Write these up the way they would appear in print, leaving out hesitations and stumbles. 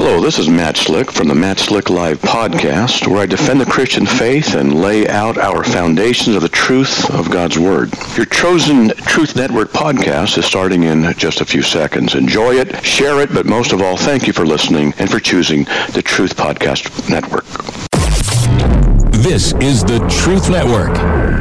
Hello, this is Matt Slick from the Matt Slick Live podcast, where I defend the Christian faith and lay out our foundations of the truth of God's Word. Your chosen Truth Network podcast is starting in just a few seconds. Enjoy it, share it, but most of all, thank you for listening and for choosing the Truth Podcast Network. This is the Truth Network.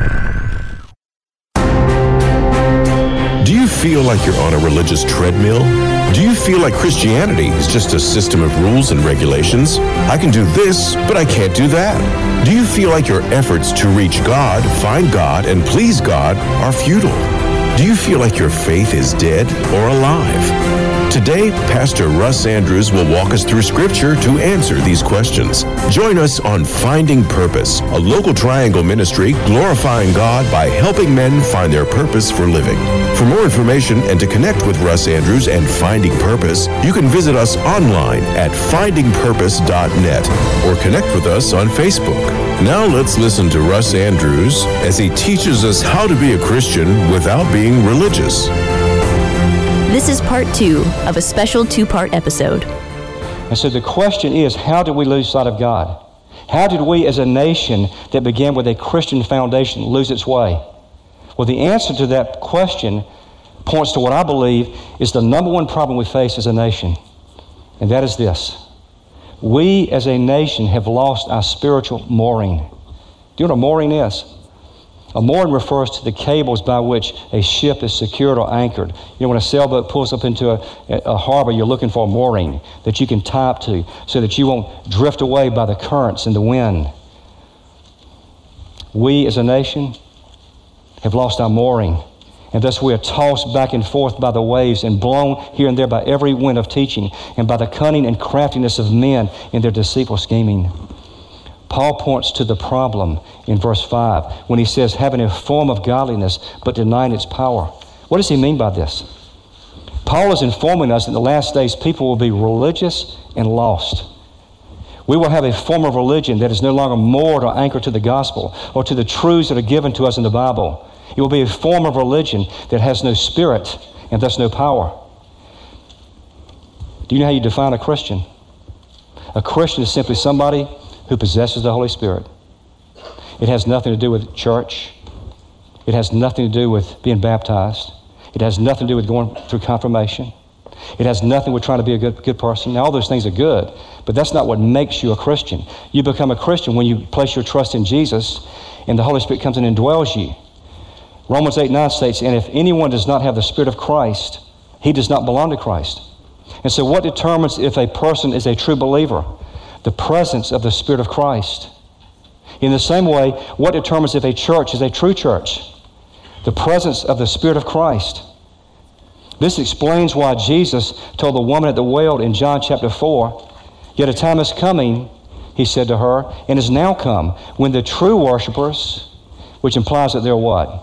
Do you feel like you're on a religious treadmill? Do you feel like Christianity is just a system of rules and regulations? I can do this, but I can't do that. Do you feel like your efforts to reach God, find God, and please God are futile? Do you feel like your faith is dead or alive? Today, Pastor Russ Andrews will walk us through Scripture to answer these questions. Join us on Finding Purpose, a local Triangle ministry glorifying God by helping men find their purpose for living. For more information and to connect with Russ Andrews and Finding Purpose, you can visit us online at findingpurpose.net or connect with us on Facebook. Now let's listen to Russ Andrews as he teaches us how to be a Christian without being religious. This is part 2 of a special 2-part episode. And so the question is, how did we lose sight of God? How did we as a nation that began with a Christian foundation lose its way? Well, the answer to that question points to what I believe is the number one problem we face as a nation, and that is this. We as a nation have lost our spiritual mooring. Do you know what a mooring is? A mooring refers to the cables by which a ship is secured or anchored. You know, when a sailboat pulls up into a harbor, you're looking for a mooring that you can tie up to so that you won't drift away by the currents and the wind. We as a nation have lost our mooring, and thus we are tossed back and forth by the waves and blown here and there by every wind of teaching and by the cunning and craftiness of men in their deceitful scheming. Paul points to the problem in verse 5 when he says, having a form of godliness but denying its power. What does he mean by this? Paul is informing us that in the last days people will be religious and lost. We will have a form of religion that is no longer moored or anchored to the gospel or to the truths that are given to us in the Bible. It will be a form of religion that has no spirit and thus no power. Do you know how you define a Christian? A Christian is simply somebody who possesses the Holy Spirit. It has nothing to do with church. It has nothing to do with being baptized. It has nothing to do with going through confirmation. It has nothing with trying to be a good person. Now, all those things are good, but that's not what makes you a Christian. You become a Christian when you place your trust in Jesus and the Holy Spirit comes and indwells you. Romans 8:9 states, and if anyone does not have the Spirit of Christ, he does not belong to Christ. And so what determines if a person is a true believer? The presence of the Spirit of Christ. In the same way, what determines if a church is a true church? The presence of the Spirit of Christ. This explains why Jesus told the woman at the well in John chapter 4, yet a time is coming, he said to her, and is now come, when the true worshipers, which implies that they're what?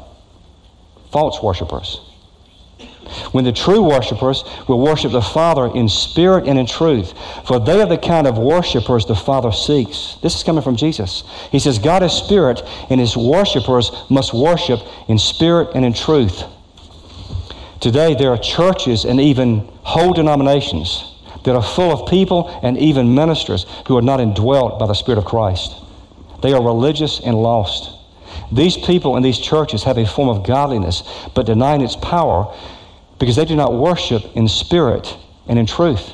False worshipers. When the true worshipers will worship the Father in spirit and in truth, for they are the kind of worshipers the Father seeks. This is coming from Jesus. He says, God is spirit, and his worshipers must worship in spirit and in truth. Today, there are churches and even whole denominations that are full of people and even ministers who are not indwelt by the Spirit of Christ. They are religious and lost. These people in these churches have a form of godliness, but denying its power, because they do not worship in spirit and in truth.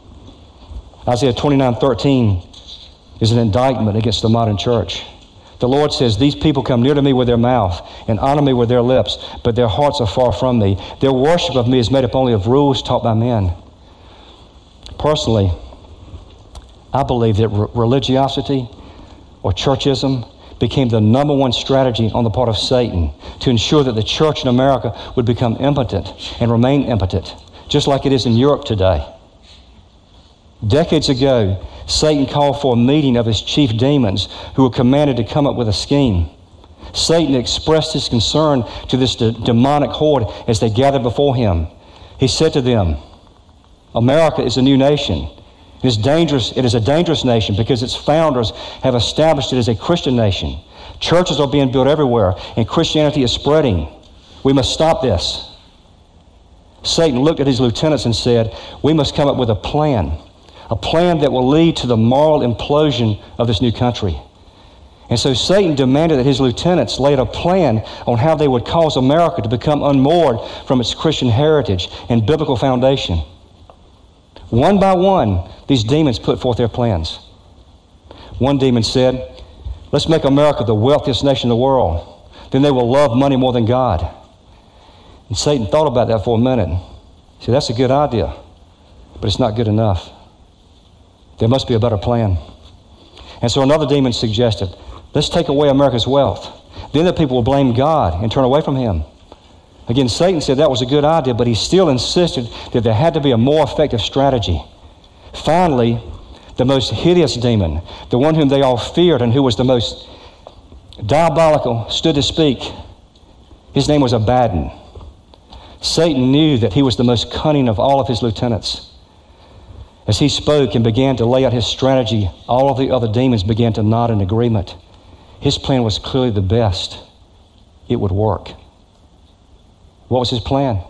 Isaiah 29:13 is an indictment against the modern church. The Lord says, these people come near to me with their mouth and honor me with their lips, but their hearts are far from me. Their worship of me is made up only of rules taught by men. Personally, I believe that religiosity or churchism became the number one strategy on the part of Satan to ensure that the church in America would become impotent and remain impotent, just like it is in Europe today. Decades ago, Satan called for a meeting of his chief demons who were commanded to come up with a scheme. Satan expressed his concern to this demonic horde as they gathered before him. He said to them, America is a new nation. It is dangerous. It is a dangerous nation because its founders have established it as a Christian nation. Churches are being built everywhere, and Christianity is spreading. We must stop this. Satan looked at his lieutenants and said, we must come up with a plan, a plan that will lead to the moral implosion of this new country. And so Satan demanded that his lieutenants laid a plan on how they would cause America to become unmoored from its Christian heritage and biblical foundation. One by one, these demons put forth their plans. One demon said, let's make America the wealthiest nation in the world. Then they will love money more than God. And Satan thought about that for a minute. He said, that's a good idea, but it's not good enough. There must be a better plan. And so another demon suggested, let's take away America's wealth. Then the people will blame God and turn away from him. Again, Satan said that was a good idea, but he still insisted that there had to be a more effective strategy. Finally, the most hideous demon, the one whom they all feared and who was the most diabolical, stood to speak. His name was Abaddon. Satan knew that he was the most cunning of all of his lieutenants. As he spoke and began to lay out his strategy, all of the other demons began to nod in agreement. His plan was clearly the best. It would work. What was his plan?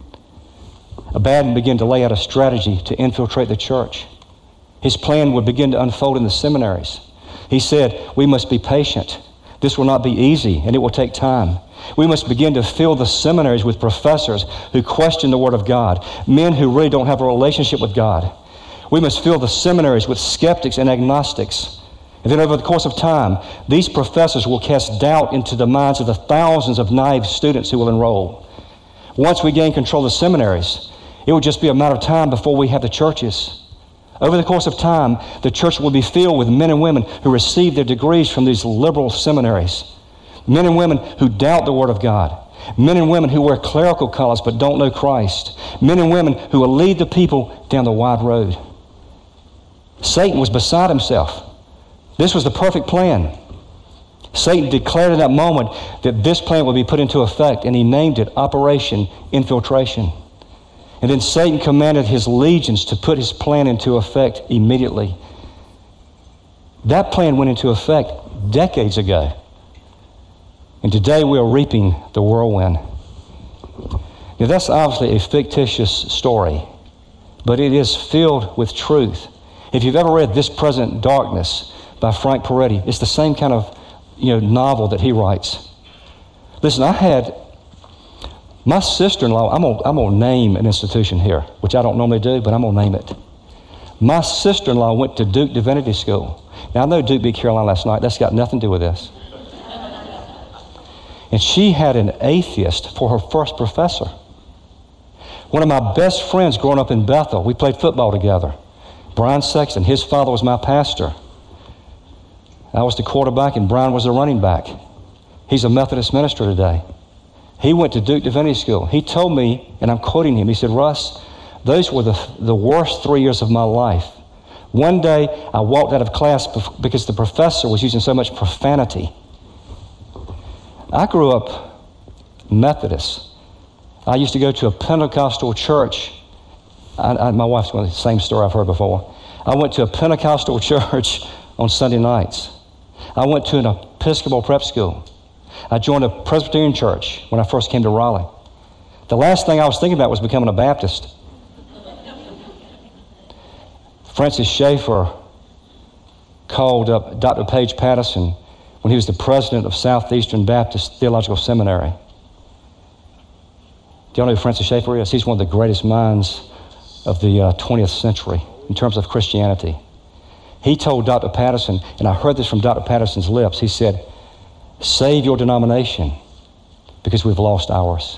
Abaddon began to lay out a strategy to infiltrate the church. His plan would begin to unfold in the seminaries. He said, we must be patient. This will not be easy, and it will take time. We must begin to fill the seminaries with professors who question the Word of God, men who really don't have a relationship with God. We must fill the seminaries with skeptics and agnostics. And then over the course of time, these professors will cast doubt into the minds of the thousands of naive students who will enroll. Once we gain control of the seminaries, it will just be a matter of time before we have the churches. Over the course of time, the church will be filled with men and women who receive their degrees from these liberal seminaries. Men and women who doubt the Word of God. Men and women who wear clerical collars but don't know Christ. Men and women who will lead the people down the wide road. Satan was beside himself. This was the perfect plan. Satan declared in that moment that this plan would be put into effect, and he named it Operation Infiltration. And then Satan commanded his legions to put his plan into effect immediately. That plan went into effect decades ago. And today we are reaping the whirlwind. Now that's obviously a fictitious story, but it is filled with truth. If you've ever read This Present Darkness by Frank Peretti, it's the same kind of novel that he writes. Listen, I had my sister-in-law, I'm going to name an institution here, which I don't normally do, but I'm going to name it. My sister-in-law went to Duke Divinity School. Now, I know Duke beat Carolina last night. That's got nothing to do with this. And she had an atheist for her first professor. One of my best friends growing up in Bethel, we played football together. Brian Sexton, his father was my pastor. I was the quarterback and Brian was the running back. He's a Methodist minister today. He went to Duke Divinity School. He told me, and I'm quoting him, he said, Russ, those were the worst 3 years of my life. One day, I walked out of class because the professor was using so much profanity. I grew up Methodist. I used to go to a Pentecostal church. My wife's going to the same story I've heard before. I went to a Pentecostal church on Sunday nights. I went to an Episcopal prep school. I joined a Presbyterian church when I first came to Raleigh. The last thing I was thinking about was becoming a Baptist. Francis Schaeffer called up Dr. Page Patterson when he was the president of Southeastern Baptist Theological Seminary. Do y'all know who Francis Schaeffer is? He's one of the greatest minds of the 20th century in terms of Christianity. He told Dr. Patterson, and I heard this from Dr. Patterson's lips, he said, save your denomination because we've lost ours.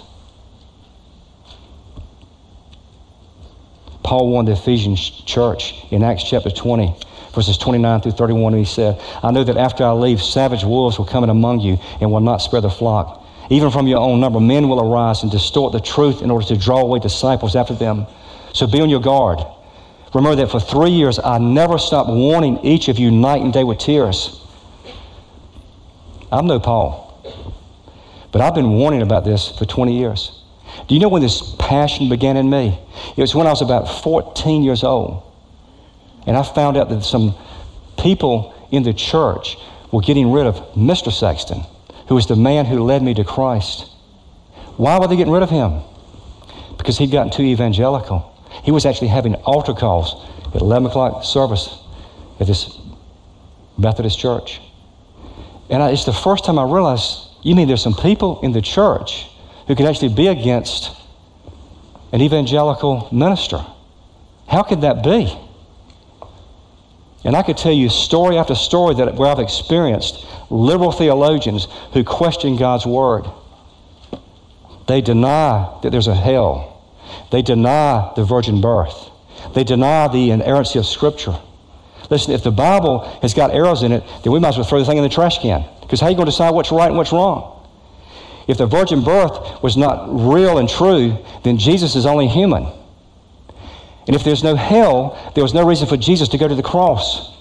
Paul warned the Ephesian church in Acts chapter 20, verses 29 through 31, and he said, I know that after I leave, savage wolves will come in among you and will not spare the flock. Even from your own number, men will arise and distort the truth in order to draw away disciples after them. So be on your guard. Remember that for 3 years, I never stopped warning each of you night and day with tears. I'm no Paul, but I've been warning about this for 20 years. Do you know when this passion began in me? It was when I was about 14 years old. And I found out that some people in the church were getting rid of Mr. Sexton, who was the man who led me to Christ. Why were they getting rid of him? Because he'd gotten too evangelical. He was actually having altar calls at 11 o'clock service at this Methodist church. And it's the first time I realized, you mean there's some people in the church who could actually be against an evangelical minister? How could that be? And I could tell you story after story where I've experienced liberal theologians who question God's word. They deny that there's a hell. They deny the virgin birth. They deny the inerrancy of Scripture. Listen, if the Bible has got errors in it, then we might as well throw the thing in the trash can. Because how are you going to decide what's right and what's wrong? If the virgin birth was not real and true, then Jesus is only human. And if there's no hell, there was no reason for Jesus to go to the cross.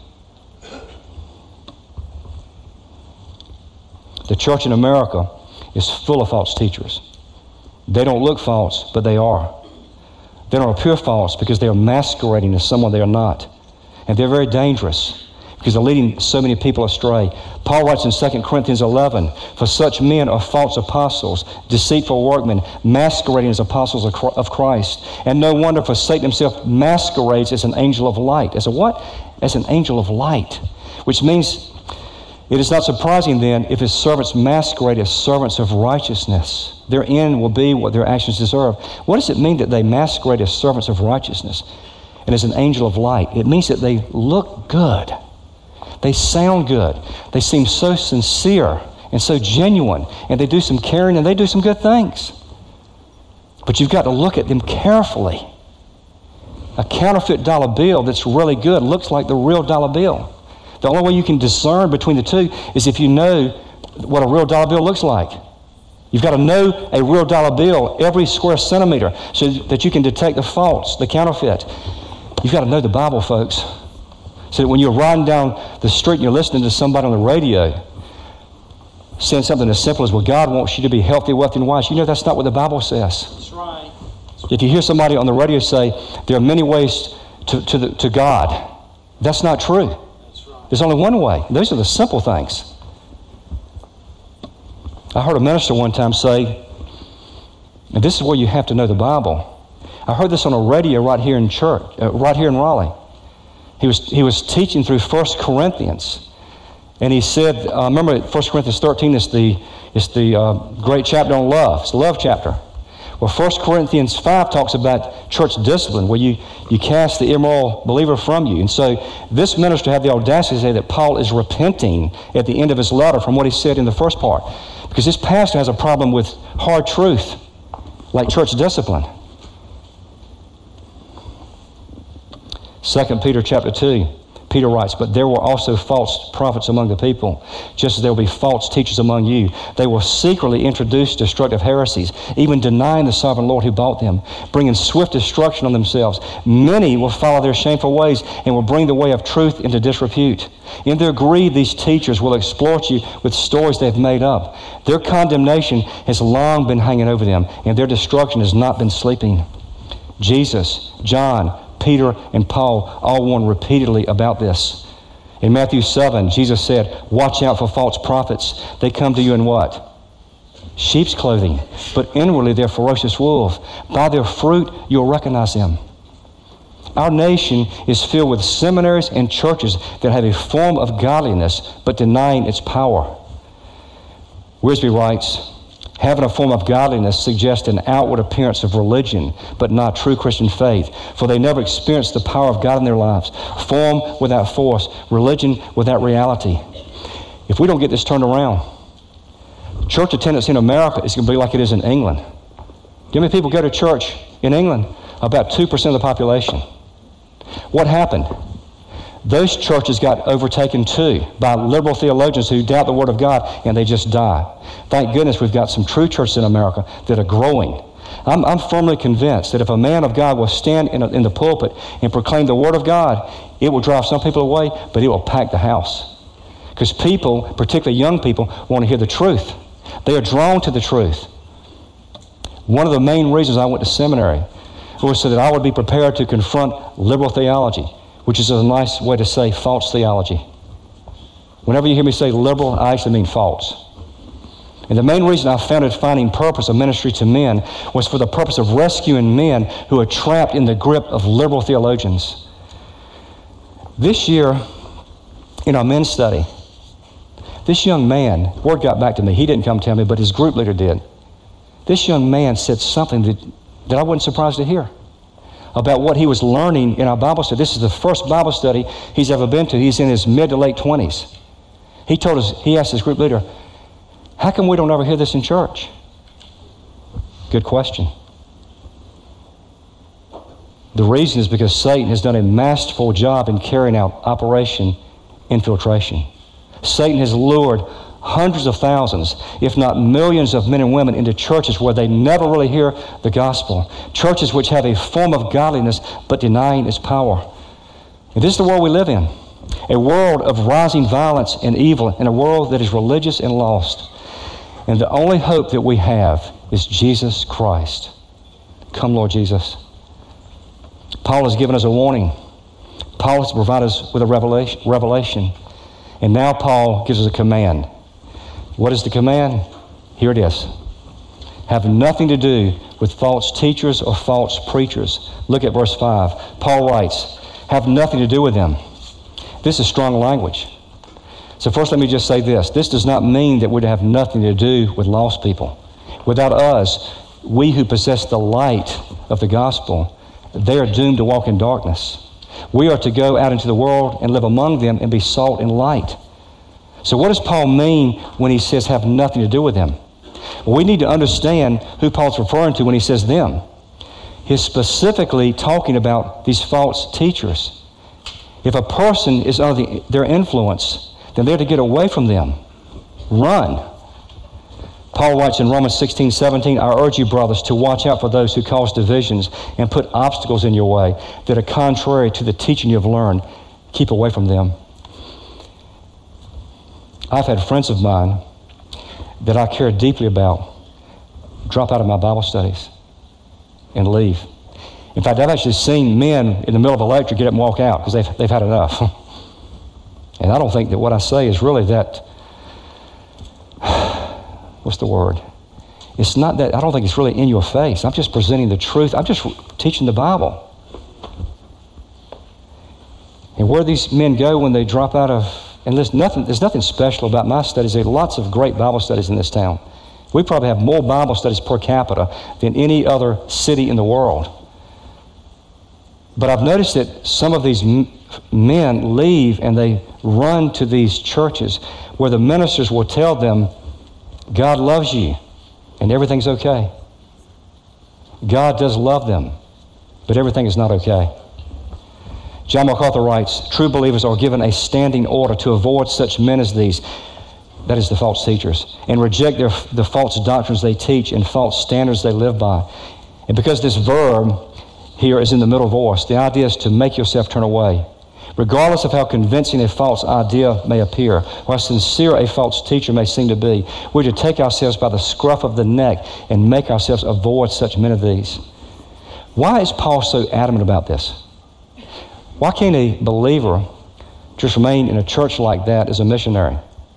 The church in America is full of false teachers. They don't look false, but they are. They don't appear false because they are masquerading as someone they are not. And they're very dangerous because they're leading so many people astray. Paul writes in 2 Corinthians 11, "For such men are false apostles, deceitful workmen, masquerading as apostles of Christ. And no wonder, for Satan himself masquerades as an angel of light." As a what? As an angel of light. Which means it is not surprising then if his servants masquerade as servants of righteousness. Their end will be what their actions deserve. What does it mean that they masquerade as servants of righteousness and as an angel of light? It means that they look good. They sound good. They seem so sincere and so genuine. And they do some caring and they do some good things. But you've got to look at them carefully. A counterfeit dollar bill that's really good looks like the real dollar bill. The only way you can discern between the two is if you know what a real dollar bill looks like. You've got to know a real dollar bill every square centimeter so that you can detect the false, the counterfeit. You've got to know the Bible, folks. So that when you're riding down the street and you're listening to somebody on the radio saying something as simple as, well, God wants you to be healthy, wealthy, and wise, you know that's not what the Bible says. That's right. If you hear somebody on the radio say, there are many ways to God, that's not true. That's right. There's only one way. Those are the simple things. I heard a minister one time say, and this is where you have to know the Bible. I heard this on a radio right here in church, right here in Raleigh. He was teaching through 1 Corinthians, and he said, remember 1 Corinthians 13 is the great chapter on love. It's the love chapter. Well, 1 Corinthians 5 talks about church discipline, where you cast the immoral believer from you. And so this minister had the audacity to say that Paul is repenting at the end of his letter from what he said in the first part. Because this pastor has a problem with hard truth, like church discipline. 2 Peter chapter 2, Peter writes, "But there were also false prophets among the people, just as there will be false teachers among you. They will secretly introduce destructive heresies, even denying the sovereign Lord who bought them, bringing swift destruction on themselves. Many will follow their shameful ways and will bring the way of truth into disrepute. In their greed, these teachers will exploit you with stories they've made up. Their condemnation has long been hanging over them, and their destruction has not been sleeping." Jesus, John, Peter, and Paul all warned repeatedly about this. In Matthew 7, Jesus said, "Watch out for false prophets. They come to you in what? Sheep's clothing, but inwardly they're ferocious wolves. By their fruit you'll recognize them." Our nation is filled with seminaries and churches that have a form of godliness but denying its power. Wiersbe writes, "Having a form of godliness suggests an outward appearance of religion, but not true Christian faith, for they never experience the power of God in their lives. Form without force, religion without reality." If we don't get this turned around, church attendance in America is going to be like it is in England. Do you know how many people go to church in England? About 2% of the population. What happened? Those churches got overtaken too by liberal theologians who doubt the Word of God, and they just die. Thank goodness we've got some true churches in America that are growing. I'm firmly convinced that if a man of God will stand in the pulpit and proclaim the Word of God, it will drive some people away, but it will pack the house. Because people, particularly young people, want to hear the truth. They are drawn to the truth. One of the main reasons I went to seminary was so that I would be prepared to confront liberal theology, which is a nice way to say false theology. Whenever you hear me say liberal, I actually mean false. And the main reason I founded Finding Purpose, a ministry to men, was for the purpose of rescuing men who are trapped in the grip of liberal theologians. This year, in our men's study, this young man, word got back to me, he didn't come tell me, but his group leader did. This young man said something that I wasn't surprised to hear about what he was learning in our Bible study. This is the first Bible study he's ever been to. He's in his mid to late 20s. He asked his group leader, how come we don't ever hear this in church? Good question. The reason is because Satan has done a masterful job in carrying out Operation Infiltration. Satan has lured hundreds of thousands, if not millions of men and women into churches where they never really hear the gospel. Churches which have a form of godliness but denying its power. And this is the world we live in. A world of rising violence and evil, in a world that is religious and lost. And the only hope that we have is Jesus Christ. Come, Lord Jesus. Paul has given us a warning. Paul has provided us with a revelation. And now Paul gives us a command. What is the command? Here it is. Have nothing to do with false teachers or false preachers. Look at verse 5. Paul writes, have nothing to do with them. This is strong language. So first let me just say this. This does not mean that we're to have nothing to do with lost people. Without us, we who possess the light of the gospel, they are doomed to walk in darkness. We are to go out into the world and live among them and be salt and light. So what does Paul mean when he says have nothing to do with them? Well, we need to understand who Paul's referring to when he says them. He's specifically talking about these false teachers. If a person is under their influence, then they're to get away from them. Run. Paul writes in Romans 16:17, I urge you, brothers, to watch out for those who cause divisions and put obstacles in your way that are contrary to the teaching you've learned. Keep away from them. I've had friends of mine that I care deeply about drop out of my Bible studies and leave. In fact, I've actually seen men in the middle of a lecture get up and walk out because they've had enough. And I don't think that what I say is really that, what's the word? It's not that, I don't think it's really in your face. I'm just presenting the truth. I'm just teaching the Bible. And where these men go when they drop out of, and there's nothing special about my studies. There are lots of great Bible studies in this town. We probably have more Bible studies per capita than any other city in the world. But I've noticed that some of these men leave and they run to these churches where the ministers will tell them, God loves you and everything's okay. God does love them, but everything is not okay. John MacArthur writes, true believers are given a standing order to avoid such men as these, that is the false teachers, and reject the false doctrines they teach and false standards they live by. And because this verb here is in the middle voice, the idea is to make yourself turn away. Regardless of how convincing a false idea may appear, or how sincere a false teacher may seem to be, we're to take ourselves by the scruff of the neck and make ourselves avoid such men as these. Why is Paul so adamant about this? Why can't a believer just remain in a church like that as a missionary?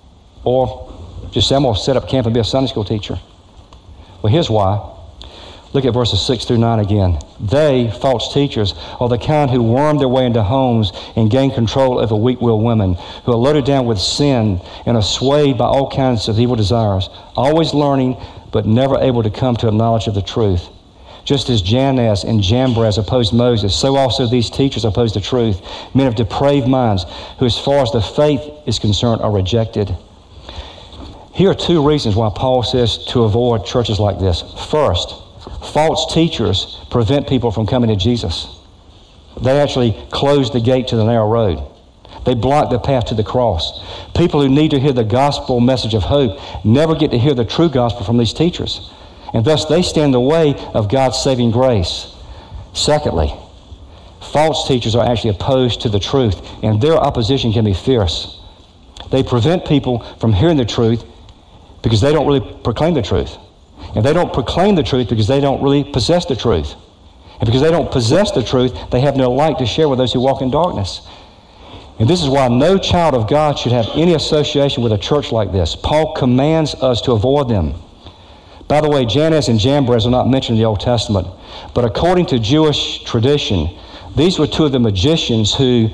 Or just say, I'm going to set up camp and be a Sunday school teacher? Well, here's why. Look at verses 6 through 9 again. They, false teachers, are the kind who worm their way into homes and gain control over weak-willed women, who are loaded down with sin and are swayed by all kinds of evil desires, always learning but never able to come to a knowledge of the truth. Just as Jannes and Jambres opposed Moses, so also these teachers oppose the truth, men of depraved minds, who as far as the faith is concerned are rejected. Here are two reasons why Paul says to avoid churches like this. First, false teachers prevent people from coming to Jesus. They actually close the gate to the narrow road. They block the path to the cross. People who need to hear the gospel message of hope never get to hear the true gospel from these teachers. And thus they stand in the way of God's saving grace. Secondly, false teachers are actually opposed to the truth, and their opposition can be fierce. They prevent people from hearing the truth because they don't really proclaim the truth. And they don't proclaim the truth because they don't really possess the truth. And because they don't possess the truth, they have no light to share with those who walk in darkness. And this is why no child of God should have any association with a church like this. Paul commands us to avoid them. By the way, Jannes and Jambres are not mentioned in the Old Testament. But according to Jewish tradition, these were two of the magicians who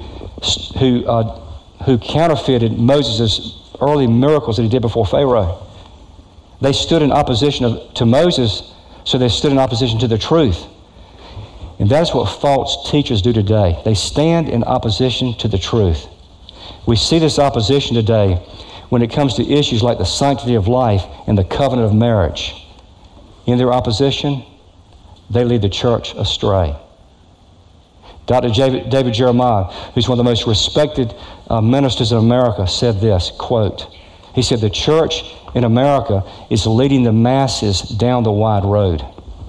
who counterfeited Moses' early miracles that he did before Pharaoh. They stood in opposition to Moses, so they stood in opposition to the truth. And that is what false teachers do today. They stand in opposition to the truth. We see this opposition today when it comes to issues like the sanctity of life and the covenant of marriage. In their opposition, they lead the church astray. Dr. David Jeremiah, who's one of the most respected ministers in America, said this, quote, he said, "The church in America is leading the masses down the wide road."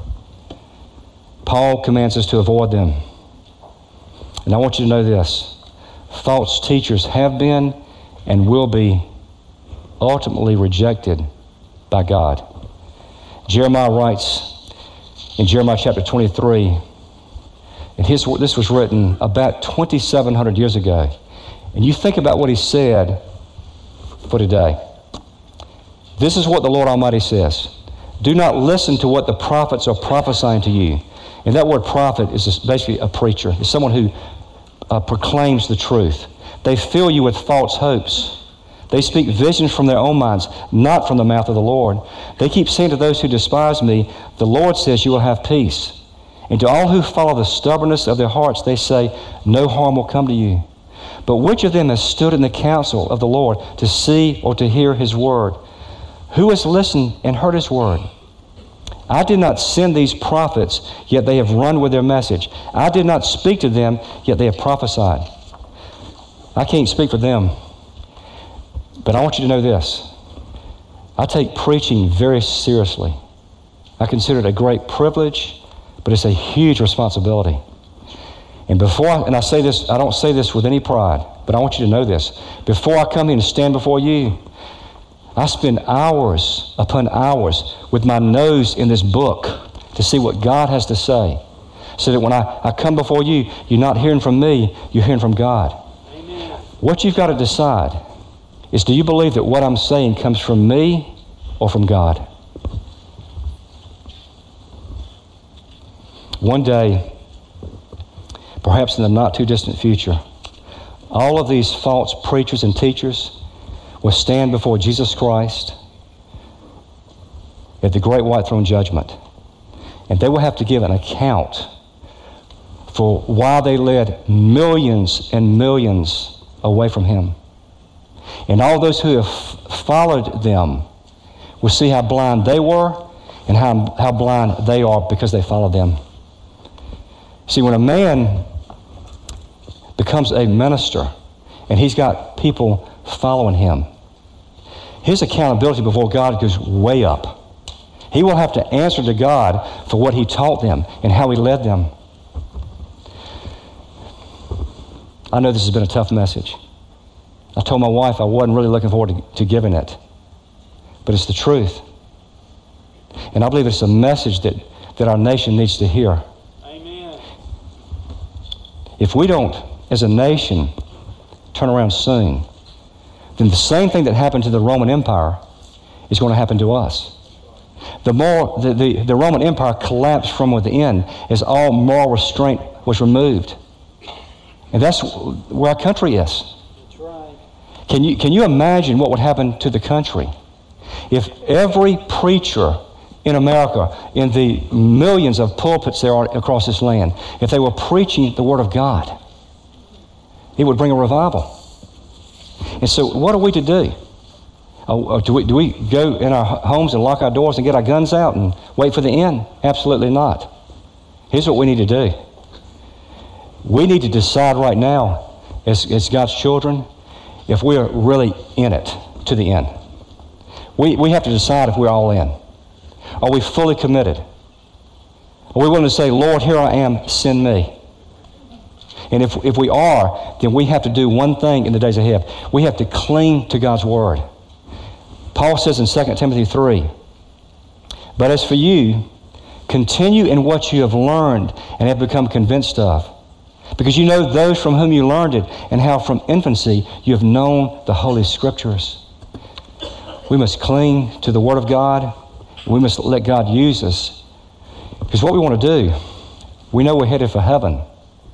Paul commands us to avoid them. And I want you to know this. False teachers have been and will be ultimately rejected by God. Jeremiah writes in Jeremiah chapter 23, and this was written about 2,700 years ago. And you think about what he said for today. This is what the Lord Almighty says. "Do not listen to what the prophets are prophesying to you." And that word prophet is basically a preacher. It's someone who proclaims the truth. "They fill you with false hopes. They speak visions from their own minds, not from the mouth of the Lord. They keep saying to those who despise me, 'The Lord says you will have peace.' And to all who follow the stubbornness of their hearts, they say, 'No harm will come to you.' But which of them has stood in the counsel of the Lord to see or to hear his word? Who has listened and heard his word? I did not send these prophets, yet they have run with their message. I did not speak to them, yet they have prophesied." I can't speak for them, but I want you to know this. I take preaching very seriously. I consider it a great privilege, but it's a huge responsibility. And I say this, I don't say this with any pride, but I want you to know this. Before I come here and stand before you, I spend hours upon hours with my nose in this book to see what God has to say, so that when I come before you, you're not hearing from me, you're hearing from God. Amen. What you've got to decide is, do you believe that what I'm saying comes from me or from God? One day, perhaps in the not too distant future, all of these false preachers and teachers will stand before Jesus Christ at the great white throne judgment. And they will have to give an account for why they led millions and millions away from him. And all those who have followed them will see how blind they were and how blind they are because they followed them. See, when a man becomes a minister and he's got people following him, his accountability before God goes way up. He will have to answer to God for what he taught them and how he led them. I know this has been a tough message. I told my wife I wasn't really looking forward to giving it, but it's the truth. And I believe it's a message that our nation needs to hear. Amen. If we don't, as a nation, turn around soon, then the same thing that happened to the Roman Empire is going to happen to us. The Roman Empire collapsed from within as all moral restraint was removed. And that's where our country is. That's right. Can you imagine what would happen to the country if every preacher in America, in the millions of pulpits there are across this land, if they were preaching the Word of God? It would bring a revival. And so what are we to do? Do we go in our homes and lock our doors and get our guns out and wait for the end? Absolutely not. Here's what we need to do. We need to decide right now, as God's children, if we are really in it to the end. We have to decide if we're all in. Are we fully committed? Are we willing to say, "Lord, here I am, send me"? And if we are, then we have to do one thing in the days ahead. We have to cling to God's Word. Paul says in 2 Timothy 3, "But as for you, continue in what you have learned and have become convinced of, because you know those from whom you learned it, and how from infancy you have known the Holy Scriptures." We must cling to the Word of God. We must let God use us. Because what we want to do, we know we're headed for heaven.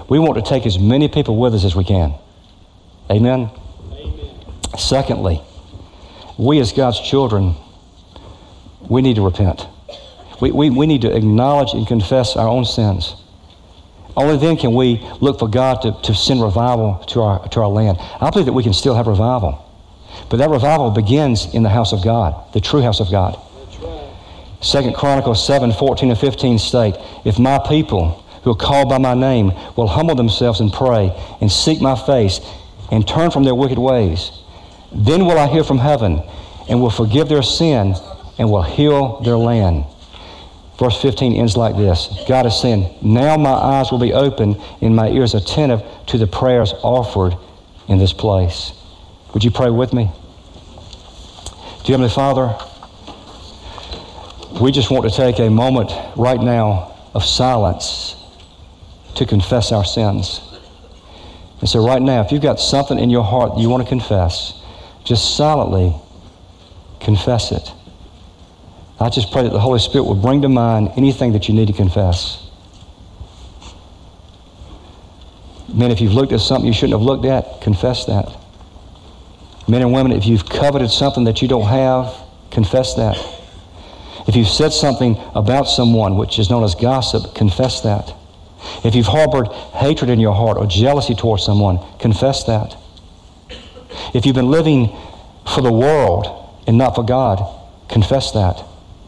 We want to take as many people with us as we can. Amen? Secondly, we as God's children, we need to repent. We need to acknowledge and confess our own sins. Only then can we look for God to send revival to our land. I believe that we can still have revival. But that revival begins in the house of God, the true house of God. 2 Chronicles 7:14 and 15 state, if my people who are called by my name will humble themselves and pray and seek my face and turn from their wicked ways, then will I hear from heaven and will forgive their sin and will heal their land. Verse 15 ends like this. God is saying, now my eyes will be open and my ears attentive to the prayers offered in this place. Would you pray with me? Dear Heavenly Father, we just want to take a moment right now of silence to confess our sins. And so right now, if you've got something in your heart that you want to confess, just silently confess it. I just pray that the Holy Spirit will bring to mind anything that you need to confess. Men, if you've looked at something you shouldn't have looked at, confess that. Men and women, if you've coveted something that you don't have, confess that. If you've said something about someone which is known as gossip, confess that. If you've harbored hatred in your heart or jealousy towards someone, confess that. If you've been living for the world and not for God, confess that.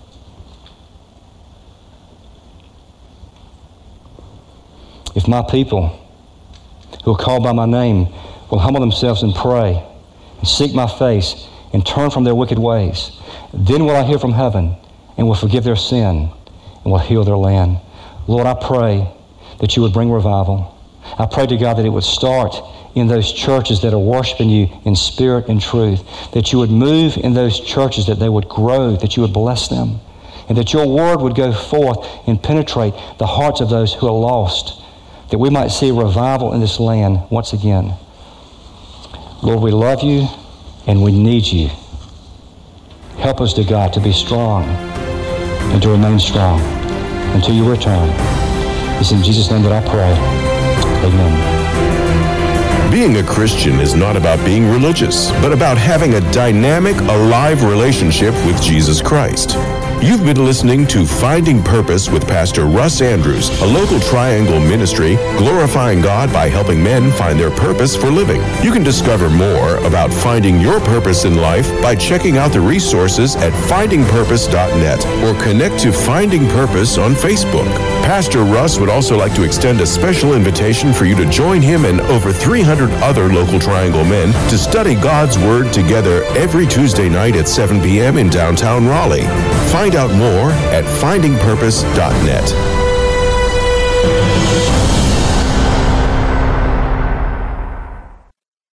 If my people who are called by my name will humble themselves and pray and seek my face and turn from their wicked ways, then will I hear from heaven and will forgive their sin and will heal their land. Lord, I pray that you would bring revival. I pray to God that it would start in those churches that are worshiping you in spirit and truth, that you would move in those churches, that they would grow, that you would bless them, and that your word would go forth and penetrate the hearts of those who are lost, that we might see revival in this land once again. Lord, we love you and we need you. Help us, to God, to be strong and to remain strong until you return. It's in Jesus' name that I pray. Amen. Being a Christian is not about being religious, but about having a dynamic, alive relationship with Jesus Christ. You've been listening to Finding Purpose with Pastor Russ Andrews, a local Triangle ministry glorifying God by helping men find their purpose for living. You can discover more about finding your purpose in life by checking out the resources at findingpurpose.net or connect to Finding Purpose on Facebook. Pastor Russ would also like to extend a special invitation for you to join him and over 300 other local Triangle men to study God's Word together every Tuesday night at 7 p.m. in downtown Raleigh. Find out more at findingpurpose.net.